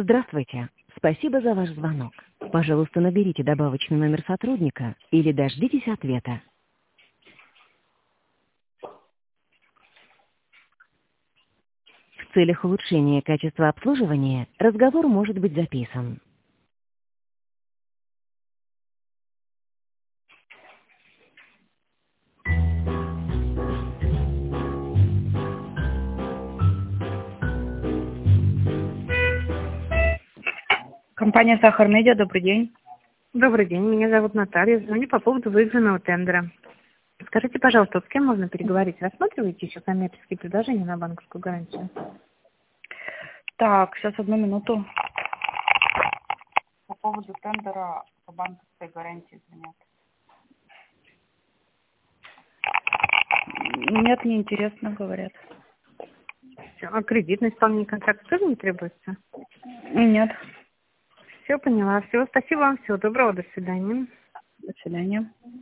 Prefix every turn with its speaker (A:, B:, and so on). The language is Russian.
A: Здравствуйте. Спасибо за ваш звонок. Пожалуйста, наберите добавочный номер сотрудника или дождитесь ответа. В целях улучшения качества обслуживания разговор может быть записан.
B: Компания «Сахар Медиа», добрый день.
C: Добрый день, меня зовут Наталья. Звоню по поводу выигранного тендера. Скажите, пожалуйста, вот с кем можно переговорить? Рассматриваете еще коммерческие предложения на банковскую гарантию?
B: Так, сейчас одну минуту. По поводу тендера по банковской гарантии звонят. Нет, не интересно, говорят.
C: Все, а кредитный исполнение контракта тоже не требуется?
B: Нет.
C: Все, поняла. Все, спасибо вам, всего доброго, до свидания.
B: До свидания.